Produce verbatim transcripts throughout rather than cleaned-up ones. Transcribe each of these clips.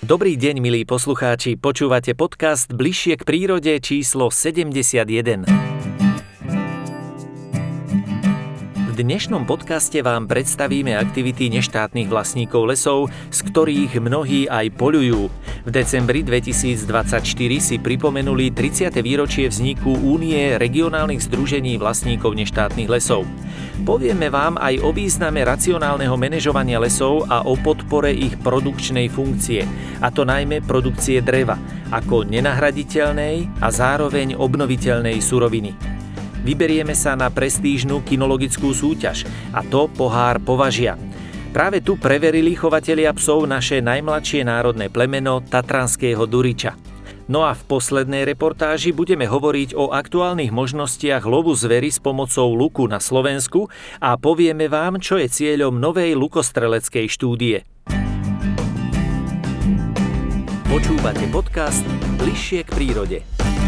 Dobrý deň, milí poslucháči, počúvate podcast Bližšie k prírode číslo sedemdesiatjeden. V dnešnom podcaste vám predstavíme aktivity neštátnych vlastníkov lesov, z ktorých mnohí aj poľujú. V decembri dvetisícdvadsaťštyri si pripomenuli tridsiate výročie vzniku Únie regionálnych združení vlastníkov neštátnych lesov. Povieme vám aj o význame racionálneho manažovania lesov a o podpore ich produkčnej funkcie, a to najmä produkcie dreva, ako nenahraditeľnej a zároveň obnoviteľnej suroviny. Vyberieme sa na prestížnu kinologickú súťaž, a to Pohár Považia. Práve tu preverili chovatelia psov naše najmladšie národné plemeno tatranského duriča. No a v poslednej reportáži budeme hovoriť o aktuálnych možnostiach lovu zvery s pomocou luku na Slovensku a povieme vám, čo je cieľom novej lukostreleckej štúdie. Počúvate podcast Bližšie k prírode.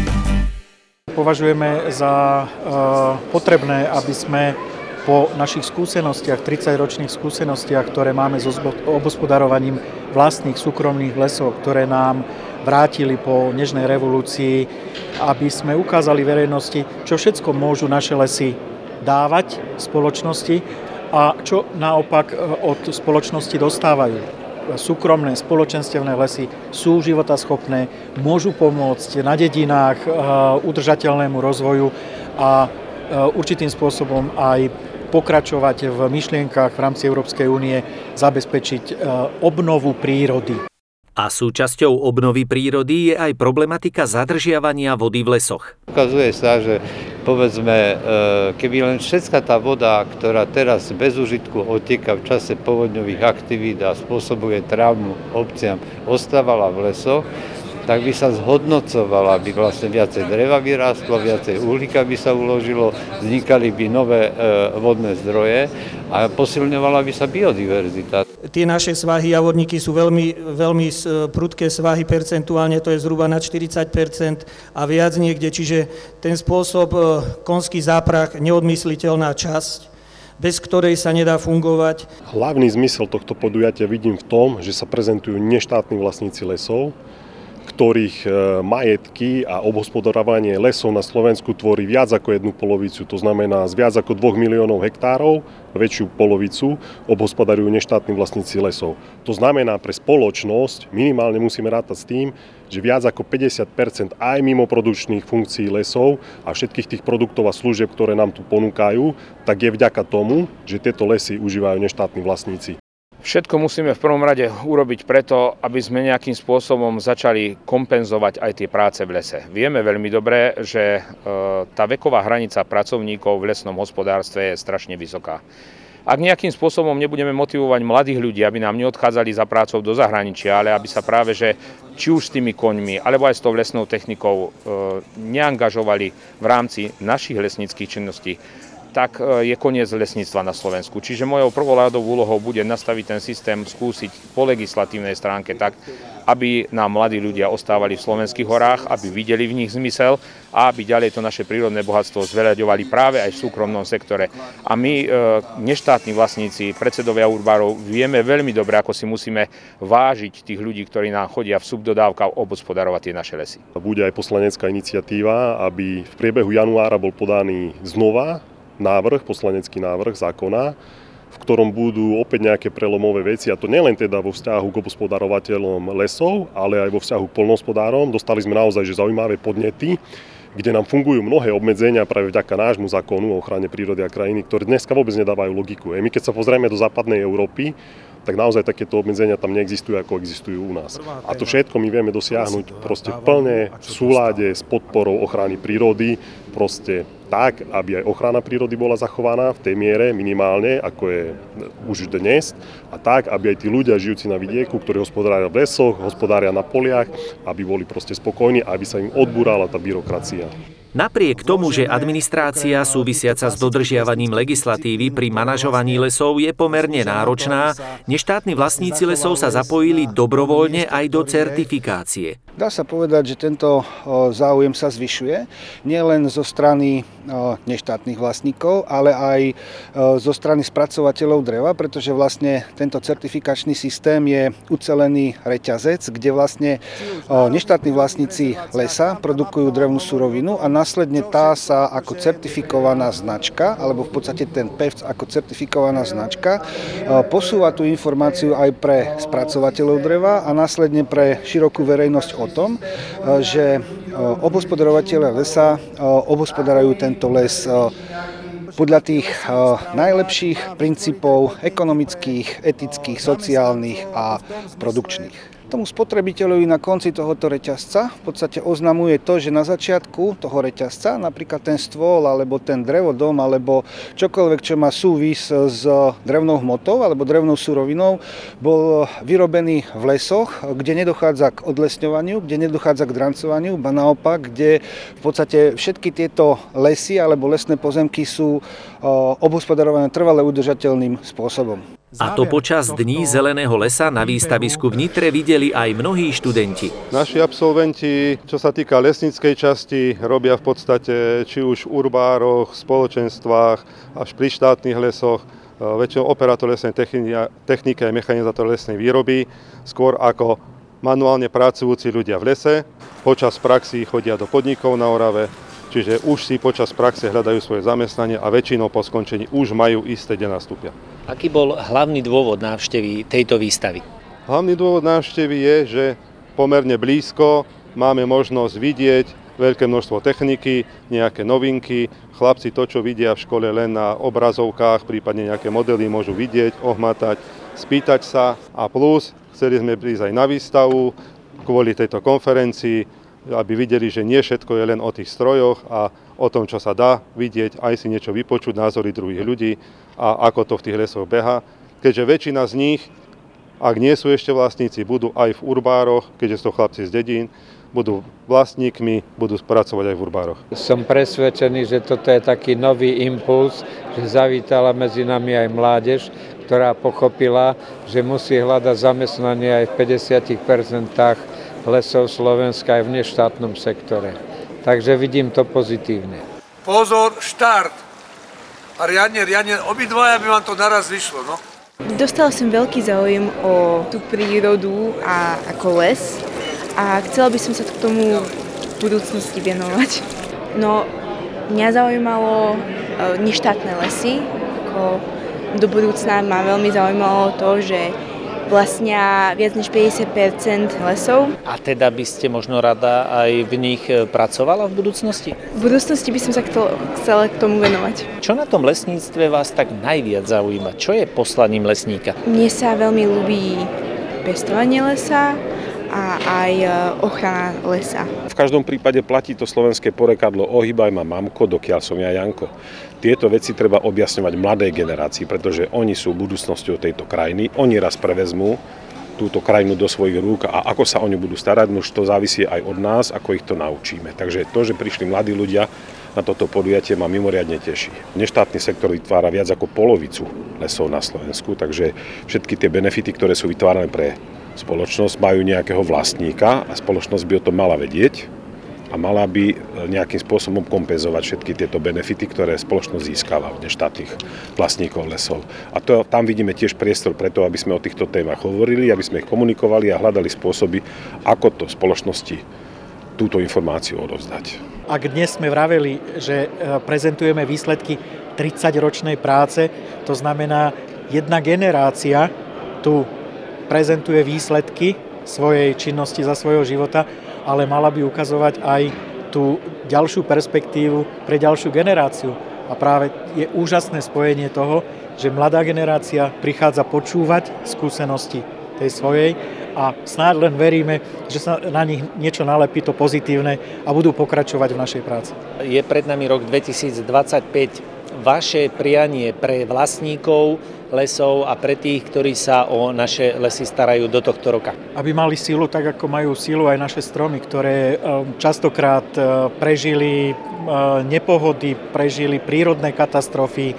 Považujeme za uh, potrebné, aby sme po našich skúsenostiach, tridsaťročných skúsenostiach, ktoré máme so obospodarovaním vlastných súkromných lesov, ktoré nám vrátili po nežnej revolúcii, aby sme ukázali verejnosti, čo všetko môžu naše lesy dávať spoločnosti a čo naopak od spoločnosti dostávajú. Súkromné spoločenstevné lesy sú životaschopné, môžu pomôcť na dedinách udržateľnému rozvoju a určitým spôsobom aj pokračovať v myšlienkach v rámci Európskej únie zabezpečiť obnovu prírody. A súčasťou obnovy prírody je aj problematika zadržiavania vody v lesoch. Ukazuje sa, že povedzme, keby len všetka tá voda, ktorá teraz bez užitku odteka v čase povodňových aktivít a spôsobuje traumu obciam, ostávala v lesoch, tak by sa zhodnocovala, by vlastne viacej dreva vyrástlo, viacej uhlíka by sa uložilo, vznikali by nové e, vodné zdroje a posilňovala by sa biodiverzita. Tie naše svahy javorníky sú veľmi, veľmi prudké svahy percentuálne, to je zhruba na štyridsať percent a viac niekde, čiže ten spôsob konský záprach, neodmysliteľná časť, bez ktorej sa nedá fungovať. Hlavný zmysel tohto podujatia vidím v tom, že sa prezentujú neštátni vlastníci lesov, ktorých majetky a obhospodarovanie lesov na Slovensku tvorí viac ako jednu polovicu. To znamená, z viac ako dvoch miliónov hektárov, väčšiu polovicu obhospodarujú neštátni vlastníci lesov. To znamená, pre spoločnosť minimálne musíme rátať s tým, že viac ako päťdesiat percent aj mimo produkčných funkcií lesov a všetkých tých produktov a služieb, ktoré nám tu ponúkajú, tak je vďaka tomu, že tieto lesy užívajú neštátni vlastníci. Všetko musíme v prvom rade urobiť preto, aby sme nejakým spôsobom začali kompenzovať aj tie práce v lese. Vieme veľmi dobre, že tá veková hranica pracovníkov v lesnom hospodárstve je strašne vysoká. Ak nejakým spôsobom nebudeme motivovať mladých ľudí, aby nám neodchádzali za prácou do zahraničia, ale aby sa práve, že či už s tými koňmi, alebo aj s tou lesnou technikou neangažovali v rámci našich lesníckych činností, tak je koniec lesníctva na Slovensku. Čiže mojou prvoradou úlohou bude nastaviť ten systém, skúsiť po legislatívnej stránke tak, aby nám mladí ľudia ostávali v slovenských horách, aby videli v nich zmysel a aby ďalej to naše prírodné bohatstvo zveľaďovali práve aj v súkromnom sektore. A my, neštátni vlastníci, predsedovia urbárov, vieme veľmi dobre, ako si musíme vážiť tých ľudí, ktorí nám chodia v subdodávkach obhospodarovať tie naše lesy. Bude aj poslanecká iniciatíva, aby v priebehu januára bol podaný znova návrh, poslanecký návrh zákona, v ktorom budú opäť nejaké prelomové veci, a to nielen teda vo vzťahu k obhospodarovateľom lesov, ale aj vo vzťahu k poľnohospodárom. Dostali sme naozaj že zaujímavé podnety, kde nám fungujú mnohé obmedzenia práve vďaka nášmu zákonu o ochrane prírody a krajiny, ktoré dneska vôbec nedávajú logiku. My keď sa pozrieme do západnej Európy, tak naozaj takéto obmedzenia tam neexistujú, ako existujú u nás. A to všetko my vieme dosiahnuť proste plne v súlade s podporou ochrany prírody, proste tak, aby aj ochrana prírody bola zachovaná v tej miere minimálne, ako je už dnes, a tak, aby aj tí ľudia žijúci na vidieku, ktorí hospodária v lesoch, hospodária na poliach, aby boli proste spokojní, aby sa im odbúrala tá byrokracia. Napriek tomu, že administrácia súvisiaca s dodržiavaním legislatívy pri manažovaní lesov je pomerne náročná, neštátni vlastníci lesov sa zapojili dobrovoľne aj do certifikácie. Dá sa povedať, že tento záujem sa zvyšuje, nielen z zo strany neštátnych vlastníkov, ale aj zo strany spracovateľov dreva, pretože vlastne tento certifikačný systém je ucelený reťazec, kde vlastne neštátni vlastníci lesa produkujú drevnú surovinu a následne tá sa ako certifikovaná značka, alebo v podstate ten pevc ako certifikovaná značka, posúva tú informáciu aj pre spracovateľov dreva a následne pre širokú verejnosť o tom, že obhospodarovateľe lesa obhospodarujú tento les podľa tých najlepších princípov ekonomických, etických, sociálnych a produkčných. Tomu spotrebiteľovi na konci tohoto reťazca v podstate oznamuje to, že na začiatku toho reťazca, napríklad ten stôl, alebo ten drevodom, alebo čokoľvek, čo má súvis s drevnou hmotou alebo drevnou surovinou, bol vyrobený v lesoch, kde nedochádza k odlesňovaniu, kde nedochádza k drancovaniu, ba naopak, kde v podstate všetky tieto lesy alebo lesné pozemky sú obhospodarované trvale udržateľným spôsobom. A to počas Dní zeleného lesa na výstavisku v Nitre videli aj mnohí študenti. Naši absolventi, čo sa týka lesníckej časti, robia v podstate či už v urbároch, spoločenstvách, až pri štátnych lesoch, väčšinou operátor lesnej techniky a mechanizátor lesnej výroby, skôr ako manuálne pracujúci ľudia v lese. Počas praxí chodia do podnikov na Orave, čiže už si počas praxe hľadajú svoje zamestnanie a väčšinou po skončení už majú isté, kde nastúpia. Aký bol hlavný dôvod návštevy tejto výstavy? Hlavný dôvod návštevy je, že pomerne blízko máme možnosť vidieť veľké množstvo techniky, nejaké novinky. Chlapci to, čo vidia v škole len na obrazovkách, prípadne nejaké modely môžu vidieť, ohmatať, spýtať sa a plus chceli sme prísť aj na výstavu kvôli tejto konferencii, aby videli, že nie všetko je len o tých strojoch a o tom, čo sa dá vidieť, aj si niečo vypočuť, názory druhých ľudí a ako to v tých lesoch beha. Keďže väčšina z nich, ak nie sú ešte vlastníci, budú aj v urbároch, keďže sú chlapci z dedín, budú vlastníkmi, budú spracovať aj v urbároch. Som presvedčený, že toto je taký nový impuls, že zavítala medzi nami aj mládež, ktorá pochopila, že musí hľadať zamestnanie aj v päťdesiat percent lesov Slovenska aj v neštátnom sektore. Takže vidím to pozitívne. Pozor, štart! A riadne, riadne, obidvaja by vám to naraz vyšlo, no? Dostala som veľký záujem o tú prírodu a ako les a chcela by som sa k tomu v budúcnosti venovať. No, mňa zaujímalo neštátne lesy, ako do budúcna ma veľmi zaujímalo to, že vlastnia viac než päťdesiat percent lesov. A teda by ste možno rada aj v nich pracovala v budúcnosti? V budúcnosti by som sa chcela k tomu venovať. Čo na tom lesníctve vás tak najviac zaujíma? Čo je poslaním lesníka? Mne sa veľmi ľúbi pestovanie lesa a aj ochrana lesa. V každom prípade platí to slovenské porekadlo ohýbaj ma mamko, dokiaľ som ja Janko. Tieto veci treba objasňovať mladej generácii, pretože oni sú budúcnosťou tejto krajiny. Oni raz prevezmú túto krajinu do svojich rúk a ako sa o ňu budú starať, už to závisí aj od nás, ako ich to naučíme. Takže to, že prišli mladí ľudia na toto podujatie, ma mimoriadne teší. Neštátny sektor vytvára viac ako polovicu lesov na Slovensku, takže všetky tie benefity, ktoré sú vytvárané pre spoločnosť, majú nejakého vlastníka a spoločnosť by o tom mala vedieť a mala by nejakým spôsobom kompenzovať všetky tieto benefity, ktoré spoločnosť získava od neštátnych vlastníkov lesov. A to, tam vidíme tiež priestor preto, aby sme o týchto témach hovorili, aby sme ich komunikovali a hľadali spôsoby, ako to spoločnosti túto informáciu odovzdať. Ak dnes sme vraveli, že prezentujeme výsledky tridsaťročnej práce, to znamená, jedna generácia tu prezentuje výsledky svojej činnosti za svojho života, ale mala by ukazovať aj tú ďalšiu perspektívu pre ďalšiu generáciu. A práve je úžasné spojenie toho, že mladá generácia prichádza počúvať skúsenosti tej svojej a snáď len veríme, že sa na nich niečo nalepí to pozitívne a budú pokračovať v našej práci. Je pred nami rok dvetisícdvadsaťpäť. Vaše prianie pre vlastníkov lesov a pre tých, ktorí sa o naše lesy starajú do tohto roka? Aby mali sílu, tak ako majú sílu aj naše stromy, ktoré častokrát prežili nepohody, prežili prírodné katastrofy,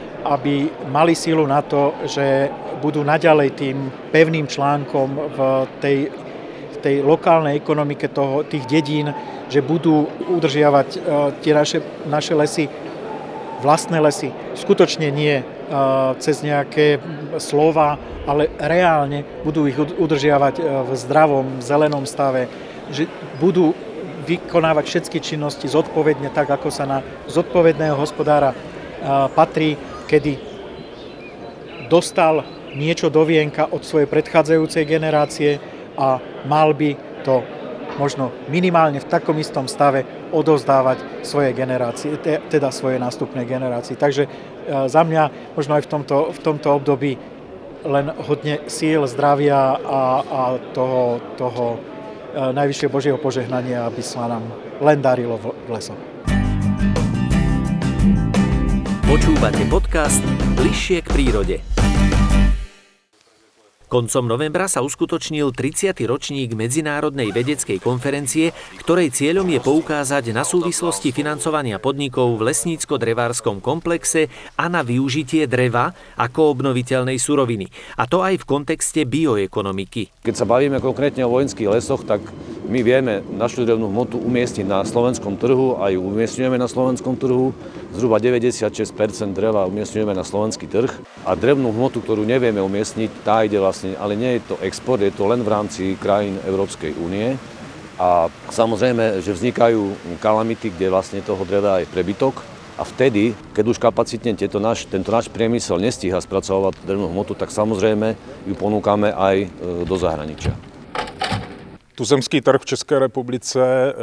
aby mali sílu na to, že budú naďalej tým pevným článkom v tej tej lokálnej ekonomike toho, tých dedín, že budú udržiavať tie naše, naše lesy, vlastné lesy. Skutočne nie cez nejaké slova, ale reálne budú ich udržiavať v zdravom, zelenom stave, že budú vykonávať všetky činnosti zodpovedne, tak ako sa na zodpovedného hospodára patrí, kedy dostal niečo do vienka od svojej predchádzajúcej generácie a mal by to možno minimálne v takom istom stave odovzdávať svoje generácie, teda svoje nástupnej generácii. Takže za mňa možno aj v tomto, v tomto období len hodne síl, zdravia a, a toho, toho najvyššieho Božieho požehnania, aby sa nám len darilo v lesoch. Počúvate podcast Bližšie k prírode. Koncom novembra sa uskutočnil tridsiaty ročník Medzinárodnej vedeckej konferencie, ktorej cieľom je poukázať na súvislosti financovania podnikov v lesnícko-drevárskom komplexe a na využitie dreva ako obnoviteľnej suroviny. A to aj v kontexte bioekonomiky. Keď sa bavíme konkrétne o vojenských lesoch, tak my vieme našu drevnú hmotu umiestniť na slovenskom trhu a ju umiestňujeme na slovenskom trhu. Zhruba deväťdesiatšesť percent dreva umiestňujeme na slovenský trh a drevnú hmotu, ktorú nevieme umiestniť, tá ide vlastne, ale nie je to export, je to len v rámci krajín Európskej únie. A samozrejme, že vznikajú kalamity, kde vlastne toho dreva je prebytok a vtedy, keď už kapacitne tieto náš, tento náš priemysel nestíha spracovať drevnú hmotu, tak samozrejme ju ponúkame aj do zahraničia. Tuzemský trh v České republice,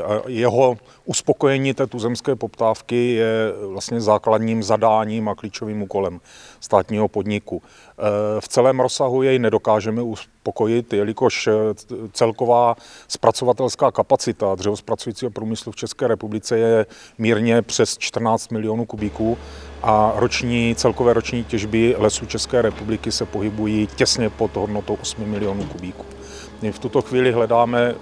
jeho uspokojení té tuzemské poptávky je vlastně základním zadáním a klíčovým úkolem státního podniku. V celém rozsahu jej nedokážeme uspokojit, jelikož celková zpracovatelská kapacita dřevospracujícího průmyslu v České republice je mírně přes čtrnáct milionů kubíků a roční, celkové roční těžby lesů České republiky se pohybují těsně pod hodnotou osm milionů kubíků. My v tuto chvíli hledáme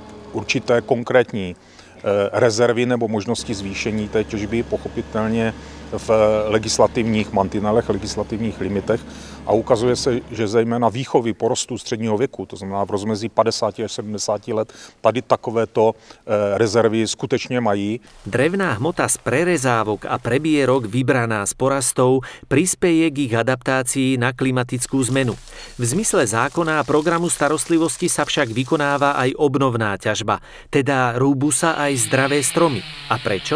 určité konkrétní rezervy nebo možnosti zvýšení té těžby, pochopitelně v legislativních mantinelech, legislativních limitech a ukazuje se, že zejména výchovy porostů středního věku, to znamená v rozmezí padesát až sedmdesát let, tady takovéto rezervy skutečně mají. Drevná hmota z prerezávok a prebierok vybraná z porastov prispeje k ich adaptácii na klimatickú zmenu. V zmysle zákona a programu starostlivosti sa však vykonáva aj obnovná ťažba, teda rúbu sa aj zdravé stromy. A prečo?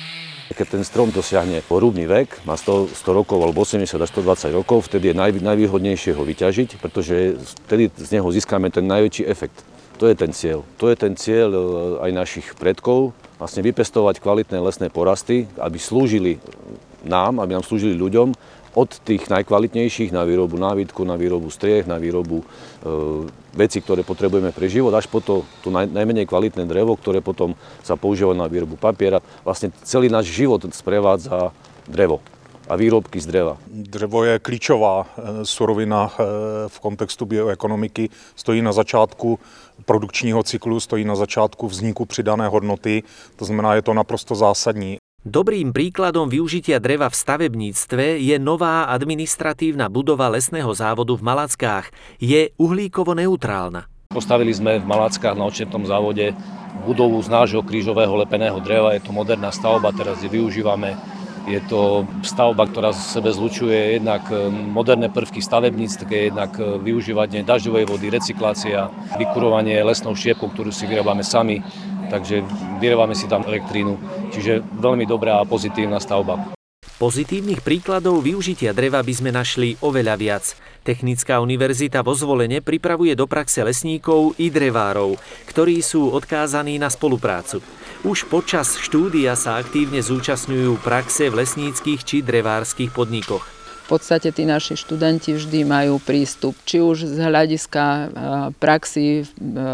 Keď ten strom dosiahne rúbny vek, má sto, sto rokov alebo osemdesiat až stodvadsať rokov, vtedy je naj, najvýhodnejšie ho vyťažiť, pretože vtedy z neho získame ten najväčší efekt. To je ten cieľ. To je ten cieľ aj našich predkov, vlastne vypestovať kvalitné lesné porasty, aby slúžili nám, aby nám slúžili ľuďom, od tých najkvalitnejších na výrobu nábytku, na výrobu striech, na výrobu e, vecí, ktoré potrebujeme pre život, až po to, to naj, najmenej kvalitné drevo, ktoré potom sa používa na výrobu papiera. Vlastne celý náš život sprevádza drevo a výrobky z dreva. Dřevo je klíčová surovina v kontextu bioekonomiky. Stojí na začátku produkčního cyklu, stojí na začátku vzniku přidané hodnoty, to znamená, je to naprosto zásadní. Dobrým príkladom využitia dreva v stavebníctve je nová administratívna budova lesného závodu v Malackách. Je uhlíkovo neutrálna. Postavili sme v Malackách na odčetnom závode budovu z nášho krížového lepeného dreva. Je to moderná stavba, teraz ju využívame. Je to stavba, ktorá v sebe zlučuje jednak moderné prvky stavebníctve, jednak využívanie dažďovej vody, recyklácia, vykurovanie lesnou štiepkou, ktorú si vyrábame sami. Takže vyrábame si tam elektrínu, čiže veľmi dobrá a pozitívna stavba. Pozitívnych príkladov využitia dreva by sme našli oveľa viac. Technická univerzita vo Zvolene pripravuje do praxe lesníkov i drevárov, ktorí sú odkázaní na spoluprácu. Už počas štúdia sa aktívne zúčastňujú praxe v lesníckych či drevárskych podnikoch. V podstate tí naši študenti vždy majú prístup, či už z hľadiska praxi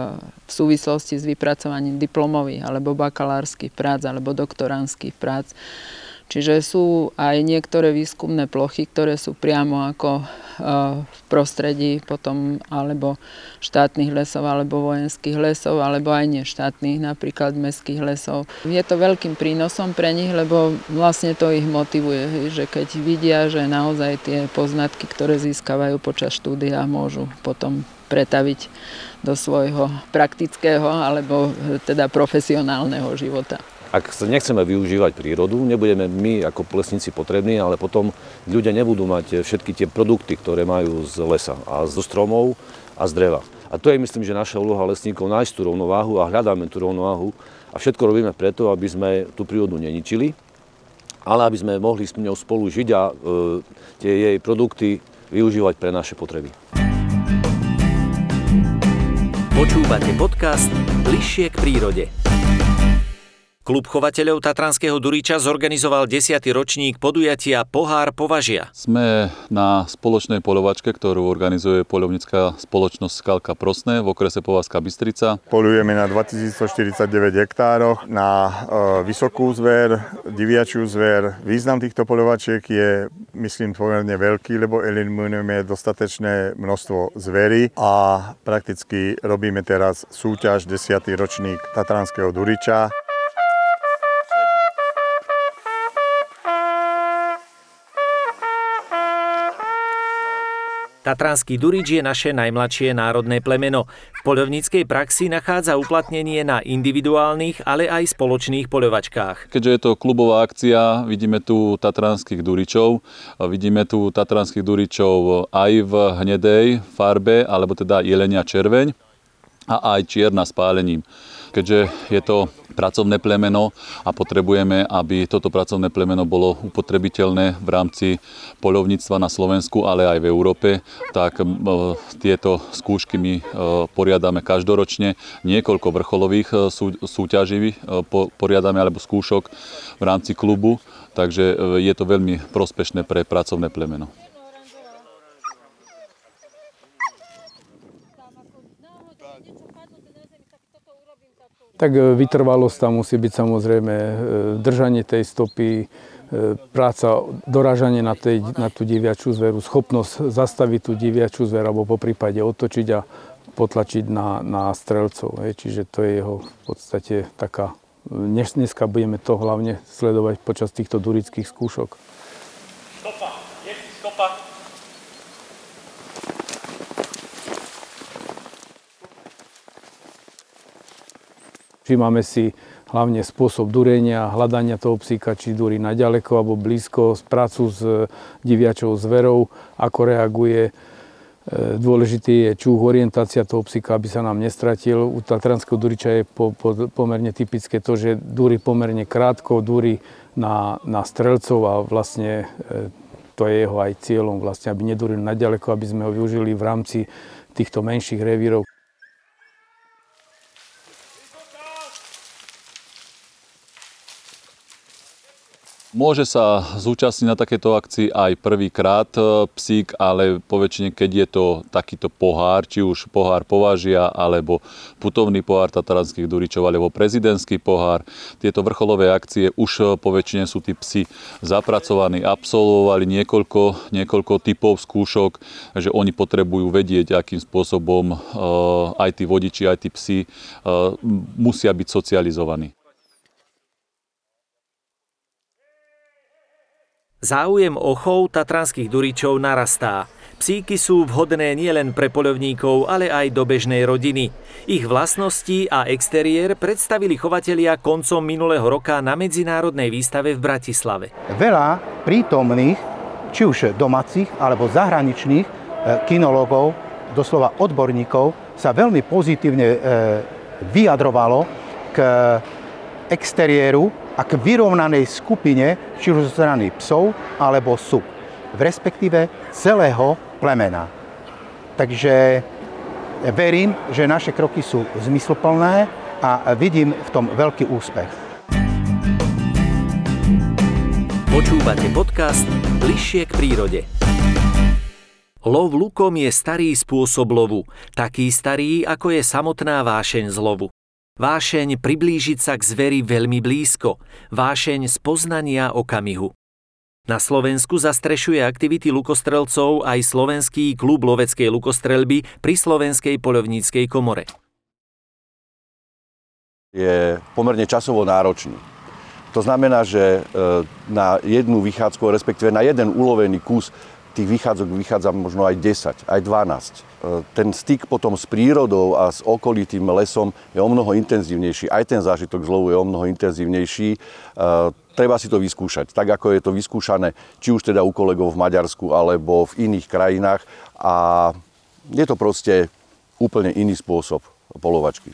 v súvislosti s vypracovaním diplomových alebo bakalárskych prác alebo doktorandských prác. Čiže sú aj niektoré výskumné plochy, ktoré sú priamo ako v prostredí potom alebo štátnych lesov alebo vojenských lesov alebo aj neštátnych, napríklad mestských lesov. Je to veľkým prínosom pre nich, lebo vlastne to ich motivuje, že keď vidia, že naozaj tie poznatky, ktoré získavajú počas štúdia, môžu potom pretaviť do svojho praktického alebo teda profesionálneho života. Ak nechceme využívať prírodu, nebudeme my ako lesníci potrební, ale potom ľudia nebudú mať všetky tie produkty, ktoré majú z lesa a zo stromov a z dreva. A to je, myslím, že naša úloha lesníkov nájsť tú rovnováhu a hľadáme tú rovnováhu a všetko robíme preto, aby sme tú prírodu neničili, ale aby sme mohli s ňou spolu žiť a e, tie jej produkty využívať pre naše potreby. Počúvate podcast Bližšie k prírode. Klub chovateľov Tatranského Duriča zorganizoval desiaty ročník podujatia Pohár považia. Sme na spoločnej poľovačke, ktorú organizuje poľovnícka spoločnosť Skalka Prosné v okrese Považská Bystrica. Poľujeme na dvetisícstoštyridsaťdeväť hektároch na e, vysokú zver, diviačiu zver. Význam týchto poľovačiek je, myslím, pomerne veľký, lebo eliminujeme dostatečné množstvo zvery a prakticky robíme teraz súťaž desiaty ročník Tatranského Duriča. Tatranský Durič je naše najmladšie národné plemeno. V poľovníckej praxi nachádza uplatnenie na individuálnych, ale aj spoločných poľovačkách. Keďže je to klubová akcia, vidíme tu tatranských Duričov. Vidíme tu tatranských Duričov aj v hnedej farbe, alebo teda jelenia červeň, a aj čierna s pálením. Keďže je to pracovné plemeno a potrebujeme, aby toto pracovné plemeno bolo upotrebiteľné v rámci poľovníctva na Slovensku, ale aj v Európe, tak e, tieto skúšky my e, poriadame každoročne. Niekoľko vrcholových e, sú, súťaží e, po, poriadame alebo skúšok v rámci klubu, takže e, je to veľmi prospešné pre pracovné plemeno. Tak vytrvalosť tam musí byť samozrejme držanie tej stopy, práca, dorážanie na, tej, na tú diviačiu zveru, schopnosť zastaviť tú diviačiu zver alebo po prípade otočiť a potlačiť na, na strelcov. Čiže to je jeho v podstate taká... Dneska budeme to hlavne sledovať počas týchto durických skúšok. Stopa, je si stopa. Všímame si hlavne spôsob durenia, hľadania toho psíka, či durí naďaleko alebo blízko, prácu s diviačou zverou, ako reaguje. Dôležitý je čuch, orientácia toho psíka, aby sa nám nestratil. U tatranského Duriča je po, po, pomerne typické to, že dúri pomerne krátko, dúri na, na strelcov a vlastne to je jeho aj cieľom, vlastne, aby nedúril naďaleko, aby sme ho využili v rámci týchto menších revírov. Môže sa zúčastniť na takéto akcii aj prvýkrát psík, ale poväčšine, keď je to takýto pohár, či už pohár považia, alebo putovný pohár tatranských Duričov, alebo prezidentský pohár, tieto vrcholové akcie už poväčšine sú tí psi zapracovaní, absolvovali niekoľko, niekoľko typov skúšok, že oni potrebujú vedieť, akým spôsobom aj tí vodiči, aj tí psi musia byť socializovaní. Záujem o chov tatranských Duričov narastá. Psíky sú vhodné nielen pre poľovníkov, ale aj do bežnej rodiny. Ich vlastnosti a exteriér predstavili chovatelia koncom minulého roka na medzinárodnej výstave v Bratislave. Veľa prítomných, či už domácich alebo zahraničných kinológov, doslova odborníkov, sa veľmi pozitívne vyjadrovalo k exteriéru a k vyrovnanej skupine, či už zo strany psov alebo súb, v respektíve celého plemena. Takže verím, že naše kroky sú zmysluplné a vidím v tom veľký úspech. Počúvate podcast Bližšie k prírode. Lov lukom je starý spôsob lovu, taký starý, ako je samotná vášeň z lovu. Vášeň priblížiť sa k zveri veľmi blízko, vášeň spoznania okamihu. Na Slovensku zastrešuje aktivity lukostrelcov aj Slovenský klub loveckej lukostreľby pri Slovenskej poľovníckej komore. Je pomerne časovo náročný. To znamená, že na jednu vychádzku, respektíve na jeden ulovený kus tých vychádzok vychádza možno aj desať, aj dvanásť. Ten styk potom s prírodou a s okolitým lesom je o mnoho intenzívnejší. Aj ten zážitok z lovu je o mnoho intenzívnejší. Treba si to vyskúšať, tak ako je to vyskúšané, či už teda u kolegov v Maďarsku alebo v iných krajinách. A je to proste úplne iný spôsob polovačky.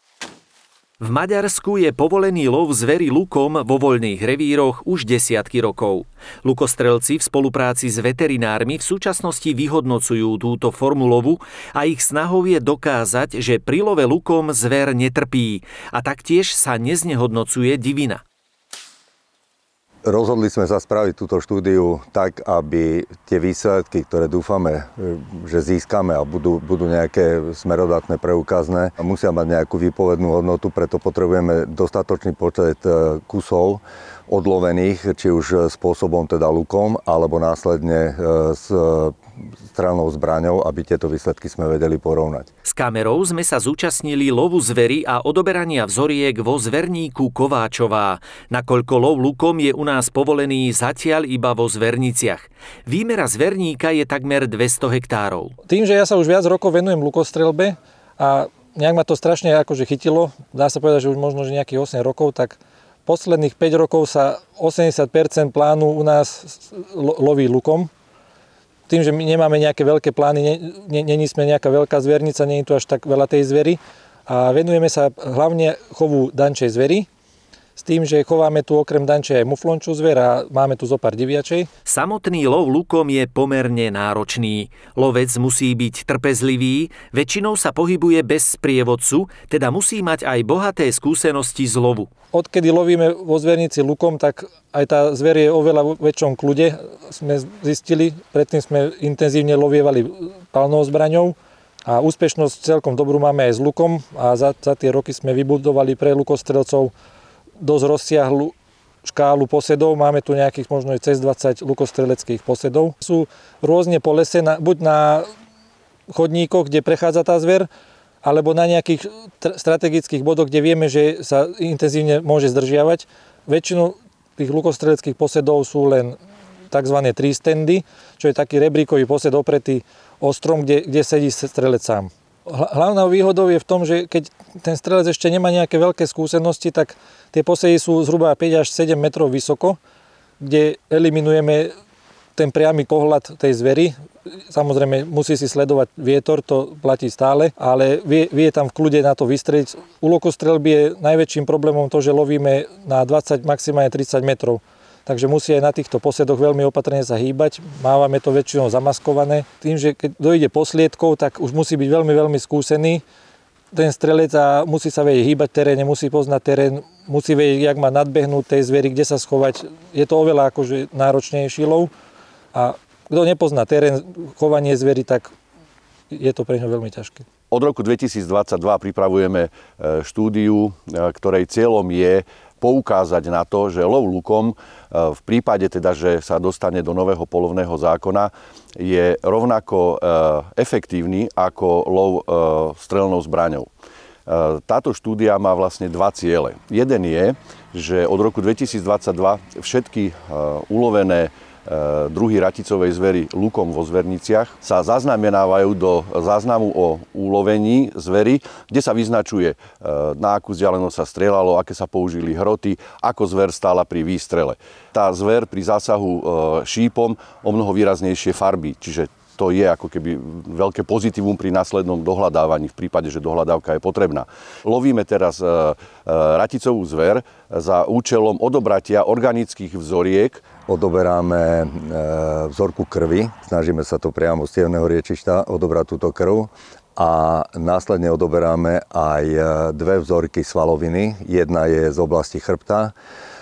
V Maďarsku je povolený lov zveri lukom vo voľných revíroch už desiatky rokov. Lukostrelci v spolupráci s veterinármi v súčasnosti vyhodnocujú túto formu lovu a ich snahou je dokázať, že pri love lukom zver netrpí a taktiež sa neznehodnocuje divina. Rozhodli sme sa spraviť túto štúdiu tak, aby tie výsledky, ktoré dúfame, že získame a budú, budú nejaké smerodatné, preukazné, musia mať nejakú výpovednú hodnotu, preto potrebujeme dostatočný počet kusov odlovených, či už spôsobom teda lukom, alebo následne s strelnou zbraňou, aby tieto výsledky sme vedeli porovnať. S kamerou sme sa zúčastnili lovu zvery a odoberania vzoriek vo zverníku Kováčová. Nakoľko lov lukom je u nás povolený zatiaľ iba vo zverniciach. Výmera zverníka je takmer dvesto hektárov. Tým, že ja sa už viac rokov venujem lukostrelbe a nejak ma to strašne akože chytilo, dá sa povedať, že už možno že nejakých osem rokov, tak posledných päť rokov sa osemdesiat percent plánu u nás loví lukom. Tým, že my nemáme nejaké veľké plány, není sme nejaká veľká zvernica, nie je tu až tak veľa tej zvery. A venujeme sa hlavne chovu dančej zvery, s tým, že chováme tu okrem dančej aj muflončú zver a máme tu zopár diviačej. Samotný lov lukom je pomerne náročný. Lovec musí byť trpezlivý, väčšinou sa pohybuje bez sprievodcu, teda musí mať aj bohaté skúsenosti z lovu. Odkedy lovíme vo zvernici lukom, tak aj tá zver je oveľa väčšom kľude, sme zistili. Predtým sme intenzívne lovievali palnou zbraňou a úspešnosť celkom dobrú máme aj s lukom a za, za tie roky sme vybudovali pre lukostrelcov dosť rozsiahlu škálu posedov. Máme tu nejakých možno cez dvadsať lukostreleckých posedov. Sú rôzne po lese, na, buď na chodníkoch, kde prechádza tá zver, alebo na nejakých tr- strategických bodoch, kde vieme, že sa intenzívne môže zdržiavať. Väčšinu tých lukostreleckých posedov sú len tzv. Tree standy, čo je taký rebríkový posed opretý o strom, kde, kde sedí strelec sám. Hlavnou výhodou je v tom, že keď ten strelec ešte nemá nejaké veľké skúsenosti, tak tie posedy sú zhruba päť až sedem metrov vysoko, kde eliminujeme ten priamy pohľad tej zvery. Samozrejme musí si sledovať vietor, to platí stále, ale vie, vie tam v kľude na to vystreliť. U lukostrelby je najväčším problémom to, že lovíme na dvadsať, maximálne tridsať metrov. Takže musí aj na týchto posedoch veľmi opatrne sa hýbať. Mávame to väčšinou zamaskované. Tým, že keď dojde posliedkov, tak už musí byť veľmi, veľmi skúsený ten strelec a musí sa vedieť hýbať v teréne, musí poznať terén, musí vedieť, jak má nadbehnúť tej zvery, kde sa schovať. Je to oveľa akože náročnejší lov. A kto nepozná terén, chovanie zvery, tak je to pre ňo veľmi ťažké. Od roku dvetisícdvadsaťdva pripravujeme štúdiu, ktorej cieľom je poukázať na to, že lov lukom v prípade teda, že sa dostane do nového polovného zákona, je rovnako efektívny ako lov strelnou zbraňou. Táto štúdia má vlastne dva ciele. Jeden je, že od roku dvetisícdvadsaťdva všetky ulovené druhy raticovej zvery lukom vo zverniciach sa zaznamenávajú do záznamu o ulovení zvery, kde sa vyznačuje, na akú vzdialenosť sa strieľalo, aké sa použili hroty, ako zver stála pri výstrele. Tá zver pri zásahu šípom o mnoho výraznejšie farby, čiže to je ako keby veľké pozitívum pri následnom dohľadávaní v prípade, že dohľadávka je potrebná. Lovíme teraz raticovú zver za účelom odobratia organických vzoriek. Odoberáme vzorku krvi, snažíme sa to priamo z cievneho riečišta odobrať túto krv a následne odoberáme aj dve vzorky svaloviny. Jedna je z oblasti chrbta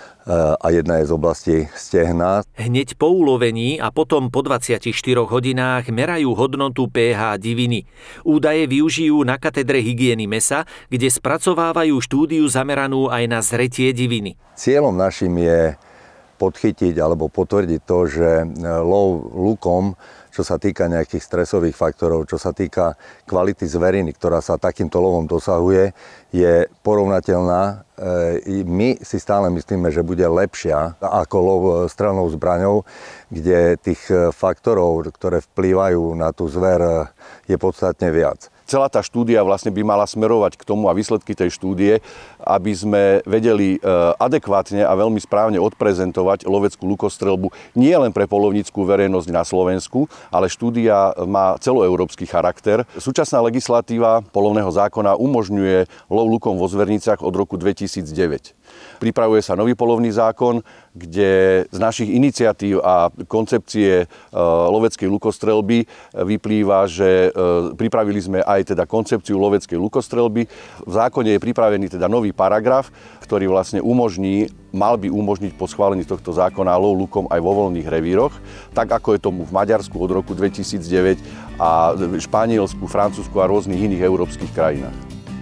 a jedna je z oblasti stehna. Hneď po ulovení a potom po dvadsiatich štyroch hodinách merajú hodnotu pH diviny. Údaje využijú na katedre hygieny mäsa, kde spracovávajú štúdiu zameranú aj na zretie diviny. Cieľom našim je podchytiť alebo potvrdiť to, že lov lukom, čo sa týka nejakých stresových faktorov, čo sa týka kvality zveriny, ktorá sa takýmto lovom dosahuje, je porovnateľná. My si stále myslíme, že bude lepšia ako lov strelnou zbraňou, kde tých faktorov, ktoré vplývajú na tú zver, je podstatne viac. Celá tá štúdia vlastne by mala smerovať k tomu a výsledky tej štúdie, aby sme vedeli adekvátne a veľmi správne odprezentovať loveckú lukostrelbu nie len pre poľovnícku verejnosť na Slovensku, ale štúdia má celoeurópsky charakter. Súčasná legislatíva poľovného zákona umožňuje lov lukom vo zverniciach od roku dvetisícdeväť. Pripravuje sa nový poľovný zákon, kde z našich iniciatív a koncepcie loveckej lukostrelby vyplýva, že pripravili sme aj teda koncepciu loveckej lukostrelby. V zákone je pripravený teda nový paragraf, ktorý vlastne umožní, mal by umožniť po schválení tohto zákona lov lukom aj vo voľných revíroch, tak ako je tomu v Maďarsku od roku dvetisícdeväť a v Španielsku, Francúzsku a rôznych iných európskych krajinách.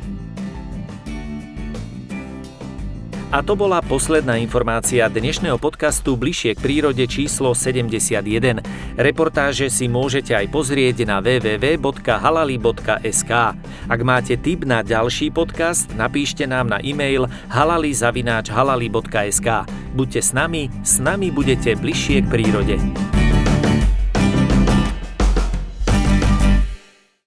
A to bola posledná informácia dnešného podcastu Bližšie k prírode číslo sedemdesiatjeden. Reportáže si môžete aj pozrieť na w w w bodka halali bodka es ká. Ak máte tip na ďalší podcast, napíšte nám na e-mail halali zavináč halali bodka es ká. Buďte s nami, s nami budete bližšie k prírode.